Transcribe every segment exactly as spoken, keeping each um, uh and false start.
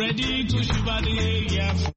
ready to shiver the yeah.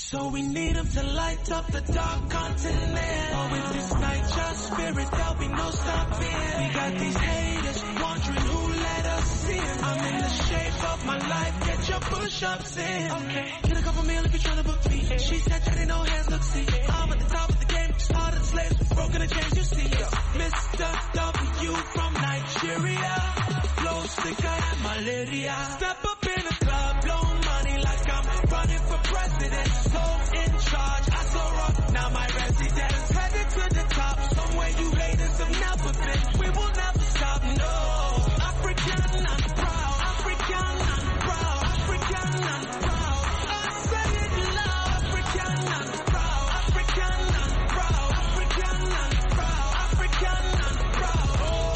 So we need him to light up the dark continent. Oh, with this night, your spirit, there'll be no stopping. We got these haters wondering who let us in. I'm in the shape of my life, get your push-ups in. Okay, get a couple meal if you're trying to book me. She said that ain't no hands, look, see. I'm at the top of the game, started slaves, broken the chains, you see. Mister W from Nigeria, flow sicker than malaria. Step up in the club, blow money like I'm running for president. So in charge, I saw rock, now my residence. Headed to the top, somewhere you haters have never been. We will never stop, no. African and proud, African and proud, African and proud. I say it loud, African and proud, African and proud, African and proud, African and proud.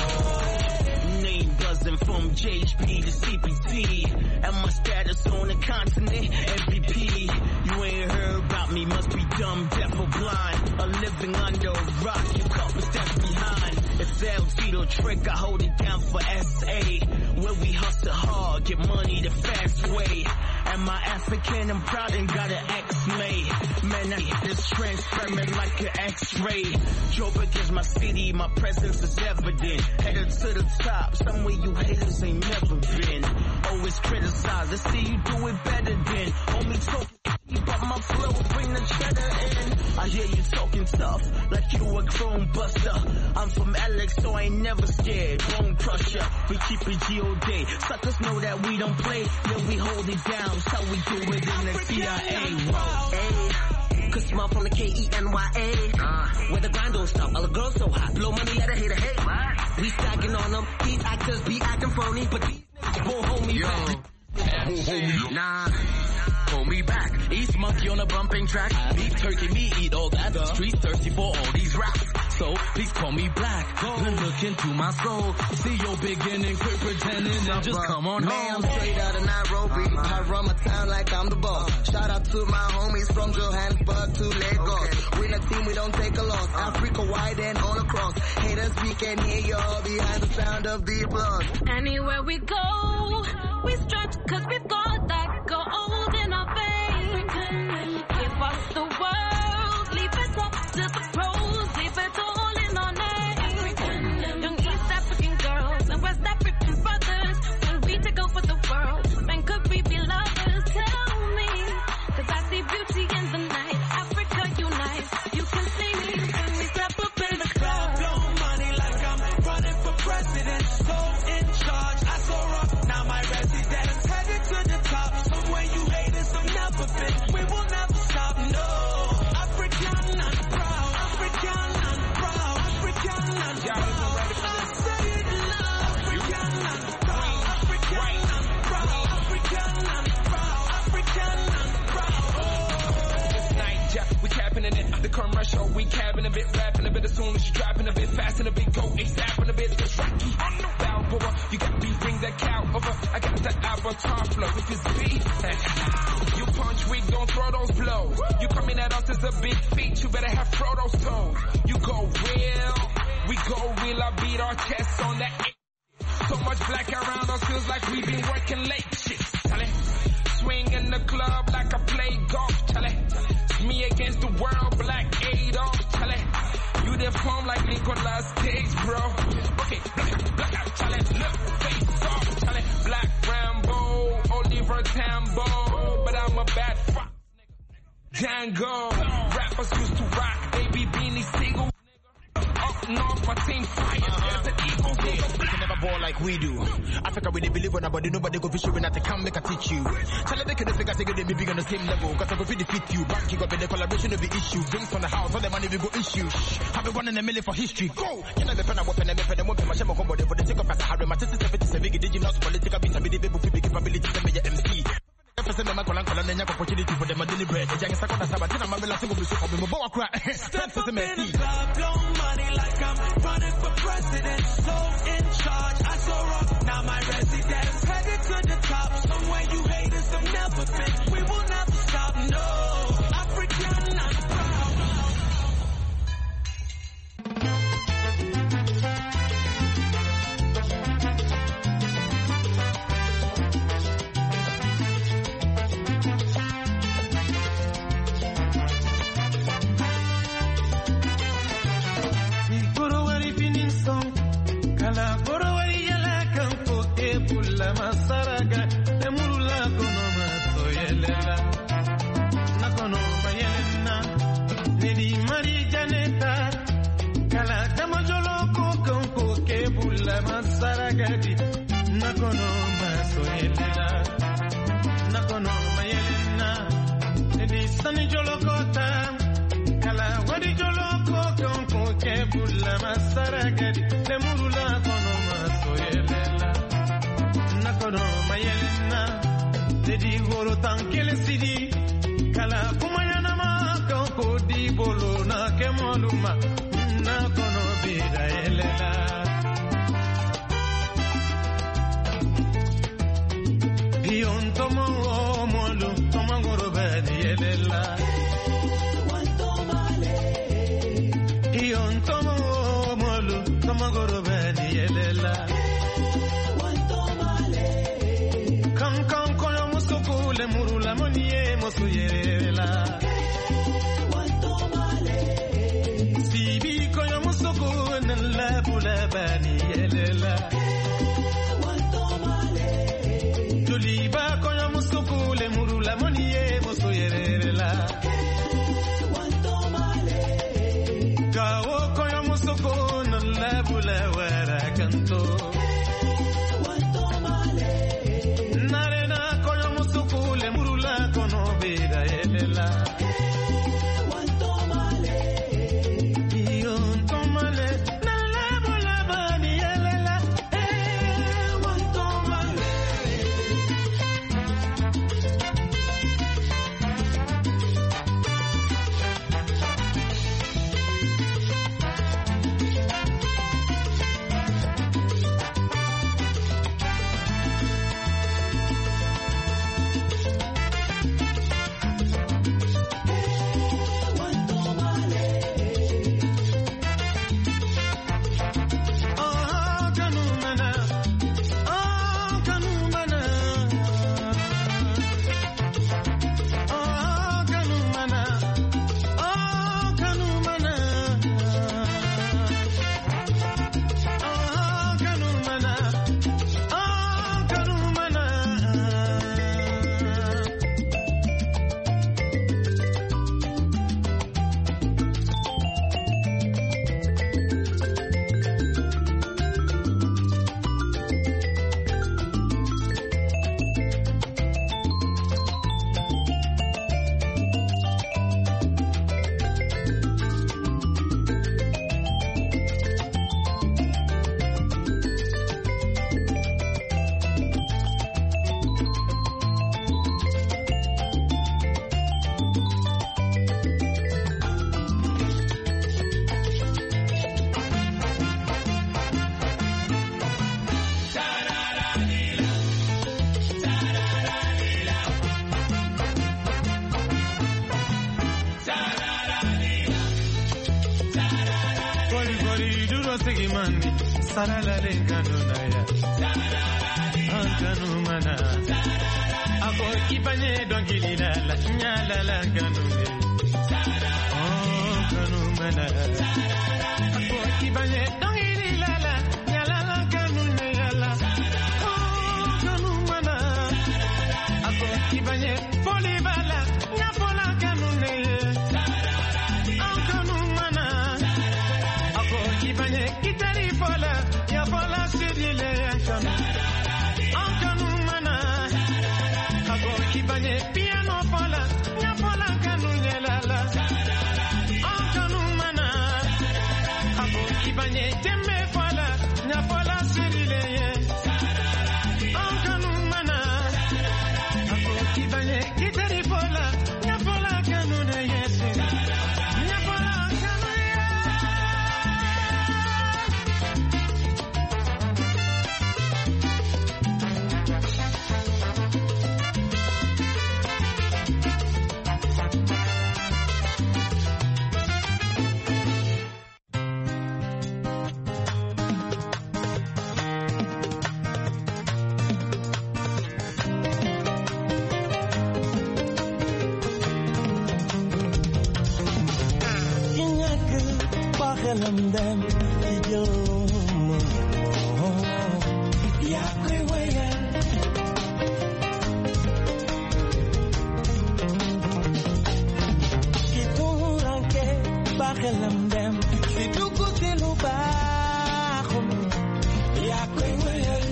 Oh. Name buzzing from J H P to C P T, and my status on the continent, M V P. You ain't heard about me, must be dumb, deaf or blind, or living under a rock, you couple steps behind. It's El Tito trick, I hold it down for S A, where we hustle hard, get money the fast way. Am I African? I'm proud and got an X-May. Man, I hit this transparent like an X-ray. Joburg is my city, my presence is evident. Headed to the top, somewhere you haters ain't never been. Always criticize, let's see you do it better than. Homie talking, but my flow bring the cheddar in. I hear you talking tough, like you a chrome buster. I'm from Alex, so I ain't never scared. Bone crusher, we keep it G O D. Suckers know that we don't play, then we hold it down. So we do it in the C I A. Whoa. Cause small from the K E N Y A. Uh, where the grind don't stop, all the girls so hot. Blow money, let a hater hate. What? We stacking on them, these actors be acting phony, but these niggas won't hold me back. Hold me, nah, hold me back. East monkey on a bumping track. Beef turkey, me eat all that. Streets thirsty for all these raps. So please call me black. Go look into my soul. See your beginning, quit pretending, and just come on Man, home. I'm straight out of Nairobi. Uh-huh. I run my town like I'm the boss. Shout out to my homies from Johannesburg to Lagos. Okay. We're a team, we don't take a loss. Uh-huh. Africa wide and all across. Haters, we can hear y'all behind the sound of the applause. Anywhere we go, we stretch cause we've got that gold in our veins. Give us the world, leave it up to the pros, leave it all in our name. Young East African girls and West African brothers, when we take over the world, when could we be lovers? Tell me, cause I see beauty in the night. Africa unite, you can see me when we step up in the club. Blow money like I'm running for president. So in charge, I saw rock, now my residence. Headed to the top, somewhere you haters have never been. We will never stop, no. African and proud, African and proud, African and proud. I say it loud, African and proud, African and proud, African and proud, African and proud. Oh. This night, yeah, we capping in it. The commercial, we capping a bit, rapping a bit. As soon as you dropping a bit, fast and a bit, go ASAP a bit. It's Rocky on the Balboa. You got me, bring that cow over. I got the avatar flow with this beat. You punch weak, don't throw those blows. You coming at us as a big feat, you better have Frodo's toes. You go real, we go real. I beat our chests on that. So much black around us feels like we've been working late. Shit, Charlie. Swing in the club like I play golf, Charlie. It's me against the world, Black Adolf, Charlie. You deform like Nicolas Cage, bro. Okay, black, black out, Charlie. Look, face off, Charlie. Black Rambo, Oliver Tambo, but I'm a bad fuck. Django, rappers used to rock, baby beanie single. Up north, my team fire, there's an eagle. We can never ball like we do. Africa, we they believe on nobody, nobody go fish when I can make a teach you. Tell them they can figure take them big on the same level. Cause I go defeat you. Back you up in the collaboration of the issue. Drinks from the house, all the money we go issue. Shh. Have been one in a million for history. Go! You know the pen I weapon and weapon and weapon my shame combo for the sake of us. I my sister seventy-seven did you not political beats and be the baby with big capability to be your M C. Opportunity for them a deliberate. The young second Sabatina, my villa single bishop of Moboa crack. Step up in the club, blow money like I'm running for president. So in charge, I saw rock, now my residence. Headed to the top, somewhere you haters have never been. We will never stop, no. African and proud. yelela nakono bayelena nedi mari janeta kala tamajolo ko ko ke bulla masaragadi nakono maso yelela nakono bayelena nedi sani jolo kota kala wadi jolo ko ko ke bulla masaragadi le murula kono maso yelela nakono bayelena Dedi goro tankele sidi kala kumayana ma ko di bolo na kemoluma na kono bida elela Pion tomo molo tomo goro badi elela Wanto male Pion tomo molo tomo goro badi elela Le muru la monie mosuyela Wanto male Sibi koyo musoko nala bula bani yelela Wanto male Joliba koyo musoko le muru la monie mosuyela Wanto male Kawo koyo musoko nala bula wara kanto Sarala le kanunaya Ankanumana Ako kipanye dongili la la nyala la kanune Oh kanumana Ako kipanye dongili la la nyala la kanune la Oh kanumana Ako kipanye foli bala nyapola kanune Ankanumana Ako kipanye kitari fola ya fola sidile yankanu Ankanu mana Ako kibanye piano fola ya fola kanu nyelala Ankanu mana Ako kibanye jembe fola ya fola sidile Ankanu mana Ako kibanye kitari fola ya fola kanu nyesi Ya fola kanu Them them idiom ya kwe waya xelam dem fi dugg ci lu baaxul yaa koy wéyal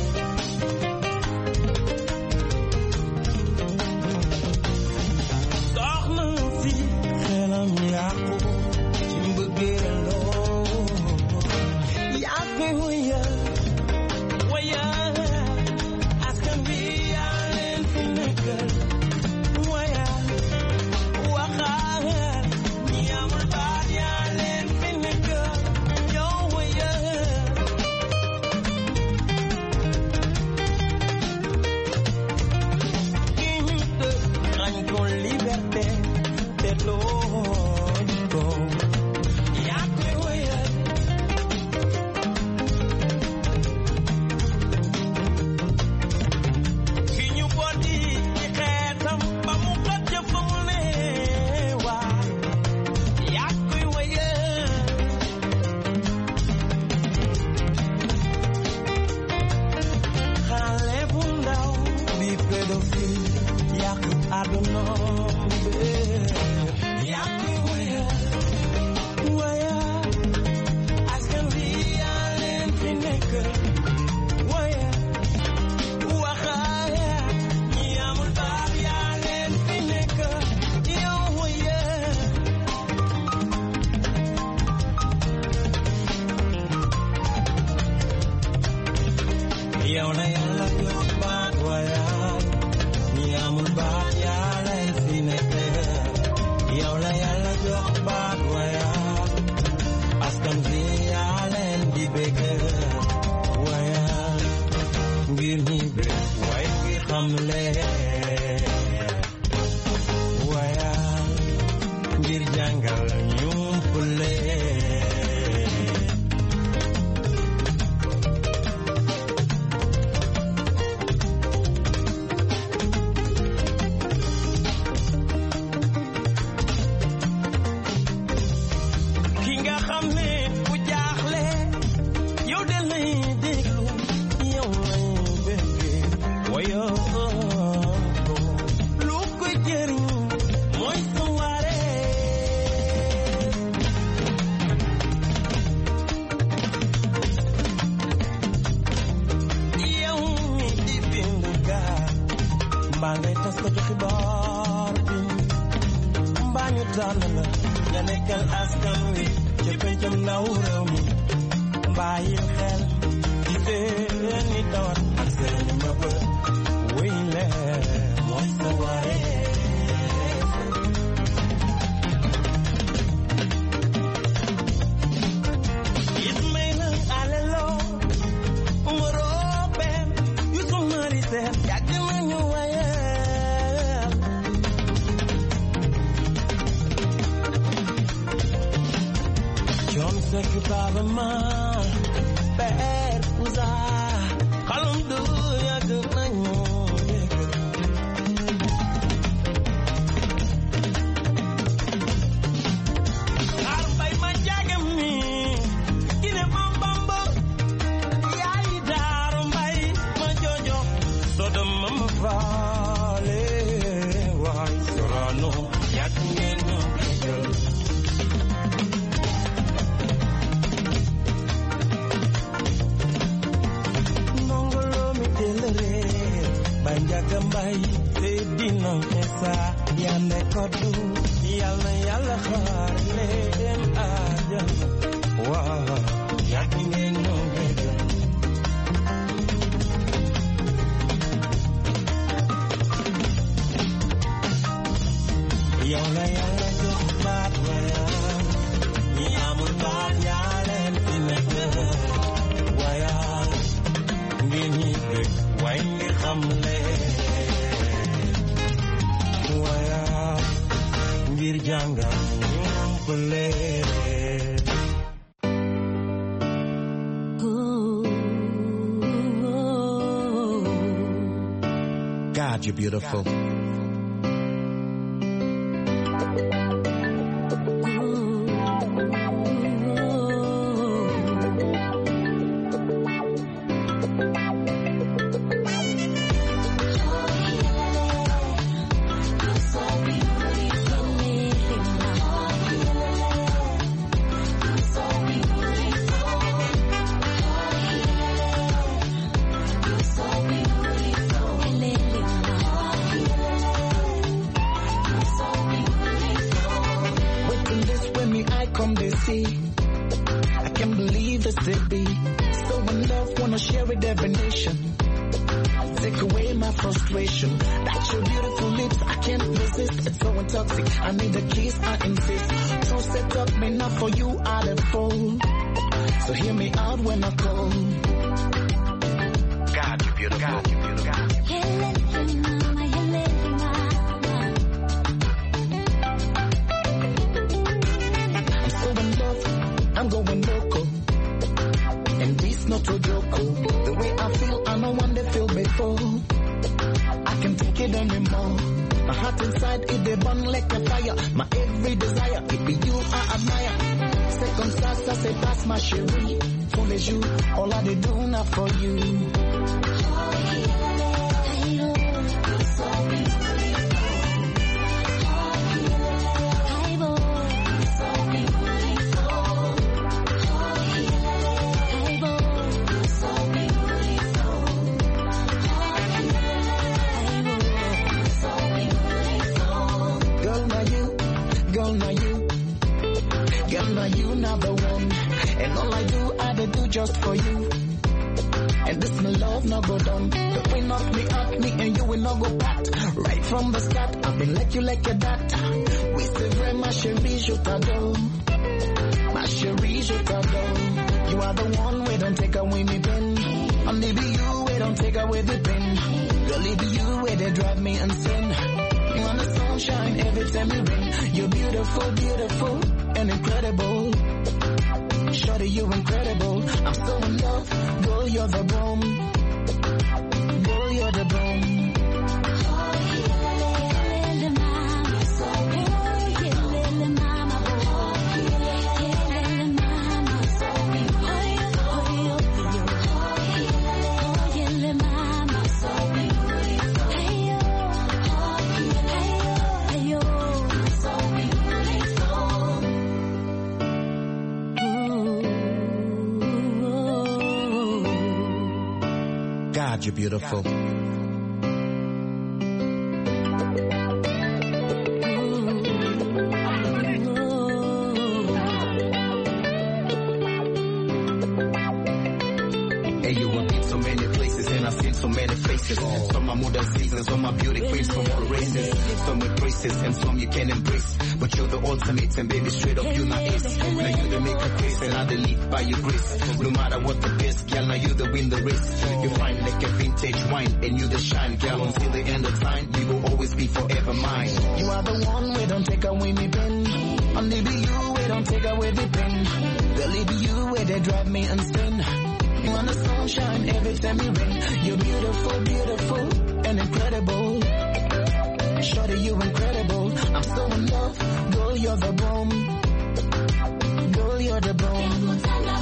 soxna si xelam yàqu ci mbëggeeloo yaa koy wéyal wéyal askan bi yaa leen fi nekkal wéyal waxaal ñi amul baat yaa leen fi nekkal yow wéyal ki ñu tëj xañ ko liberté te tooñ ko yaa koy wéyal ki ñu boddi ci xeetam ba mu xat ca fa mu ne waa yaa koy wéyal xale bu ndaw bi pédophile yàq àdduna bi yaa koy wéyal wéyal askan bi yaa leen fi nekk wéyal waxaal ñi amul baat yaa leen fi nekk yow wéyal yow la yàlla jox baat wéyal ñi amul baat yaa leen fi nekk yow la yàlla jox baat wéyal askan bi yaa leen di bëgg wéyal ngir ñi bëgg way fi xamle wéyal ngir jàngal ñu fule ki nga xam ne bu jaaxle yow del nay déglu yow lay bëggee wayoo ko lu koy jëriñ mooy sa waree yow mi di bind gaa mbaa ngay tas ko ci xibaar bi mbaa ñu tànn la nga nekkal askan wi ca pencam ndaw réew mi bàyyil xel ci seeni tawat ak seeni mëbët wéy leen mooy sa waree Ismaïla Alelo Moroben Youssou Mari Sène yàgg nañu wayal John Seck Baba Maal Père Ouza xalum du yàgg nañu yëgal xaar mbay ma jagam mi ki ne mam bamba yaay daaru mbay ma jojo sodom ma ma faale waay sorano yàgg ngeen ñu yëgal nongolo mi delere banjaga mbay te dina esa yande kodu yàlla yàlla xaar leen àjjana waaw yàgg ngeen ñoo yëgal yow la yàlla jox baat wayal ñi amul baat yaa leen fi nekk wayal ngir ñi bëgg way ngir xam leen wayal ngir jàngal ñu fule God, you're beautiful. come they see. I can't believe this to be. So in love, wanna share with every nation. Take away my frustration. That's your beautiful lips, I can't resist. It's so intoxic, I need a kiss, I insist. So set up me not for you, I the fool. So hear me out when I call. God, you beautiful. God, you beautiful. God, you beautiful. I'm so in love, I'm going local. And this not a joke. The way I feel, I know one they feel before. I can't take it anymore. My heart inside, it they burn like a fire. My every desire, it be you I admire. Second class, I say pass my chérie. Fool as you, all I do now for you. Just for you, and this my love no go down. The way knock me up, me and you will not go back. Right from the start, I've been like you like a dat. We say very ma chérie, je t'adore. Ma chérie, je t'adore. You are the one we don't take away me pen. Only be you we don't take away the pen. Girl, it be you where they drive me insane. You want the sunshine every time you rain. You're beautiful, beautiful and incredible. Shorty, you're incredible. I'm so in love. Girl, you're the bomb. Girl, you're the bomb. God, you're beautiful. So many faces, some are modern seasons, some are beauty queens from all races, some with braces and some you can embrace, but you're the ultimate and baby straight up you not ace. Now you the make a grace and I the lead by your grace. No matter what the best, girl, now you the win the race. You find like a vintage wine and you the shine, girl, until the end of time, you will always be forever mine. You are the one we don't take away me pen. Only be you we don't take away the pen. Girl, it be you where they drive me insane. You want the sunshine every time you rain. You're beautiful, beautiful and incredible. Shorty, you're incredible. I'm so in love. Girl, you're the bomb. Girl, you're the bomb.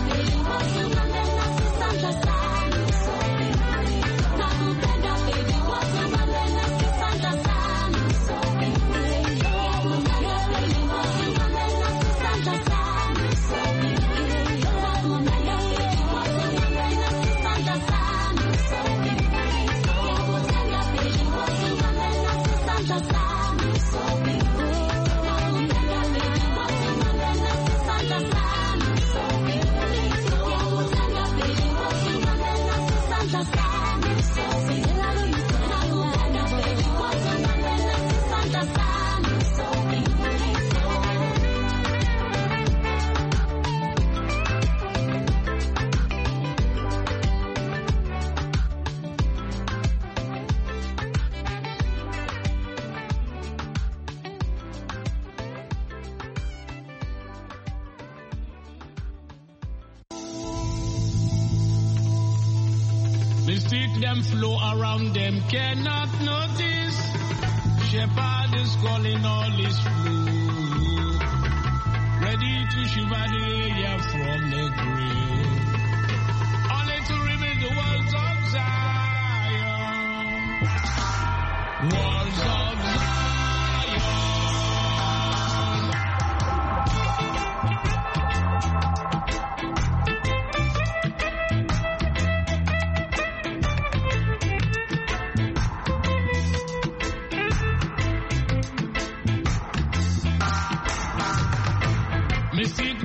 Them flow around them cannot notice. Shepherd is calling all his flow, ready to shiver the air from the grave, only to remain the walls of Zion, walls of Zion. Me see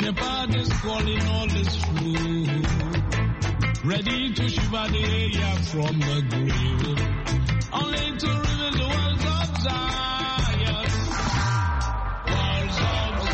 Shepherd is calling, all is through. Ready to shiver the air from the grave. Only to reveal the walls of Zion. Walls of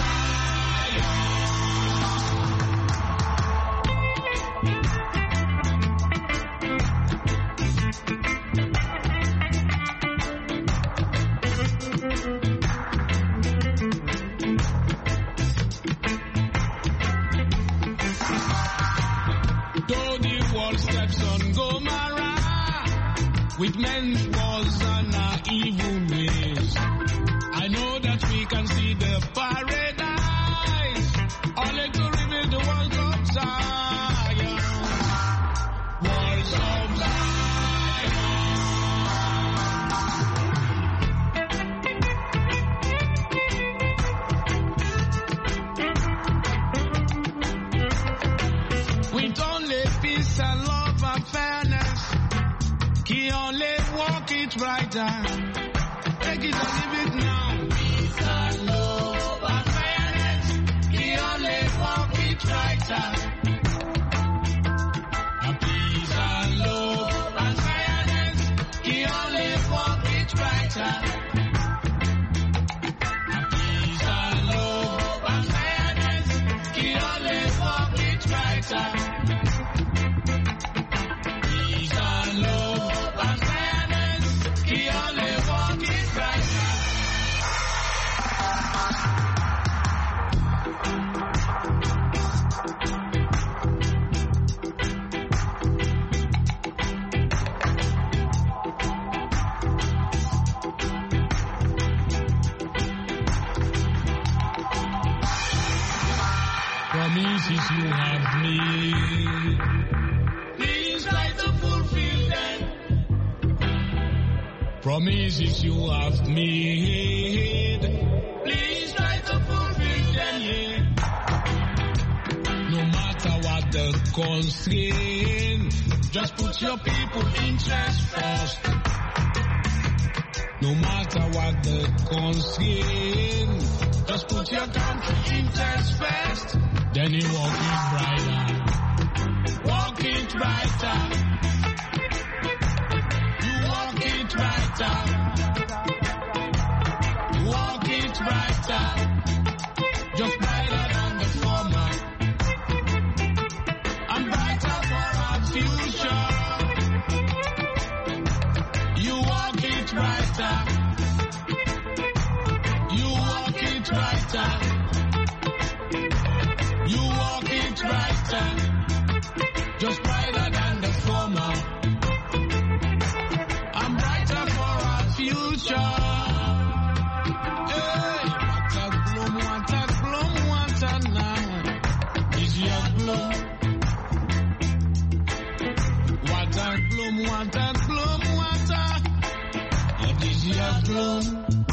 steps on Gomorrah with men's wars and our evil ways. I know that we can see the paradise, only to reveal the walls of Zion. Walls of Zion. With only peace and love and fairness, he only walk it right down. Take it and leave it now. Peace and love and fairness, he only walk it right down. Peace and love and fairness, he only walk it right down. Peace and love and fairness, he only walk it right down. Promises you have made, please try to fulfill them. Promises you have made, please try to fulfill them, yeah. No matter what the constraint, just put your people interest first. No matter what the constraint, just put your country interest first. Then you walk it brighter, walk it brighter. You walk it brighter, walk it brighter. Just brighter than the former, and brighter for our future. You walk it brighter, you walk it brighter. You walk it brighter, just brighter than the former. I'm brighter for our future. Hey, what a gloom, what a gloom, what a now. Is your gloom? What a gloom, what a gloom, what a. What is your gloom?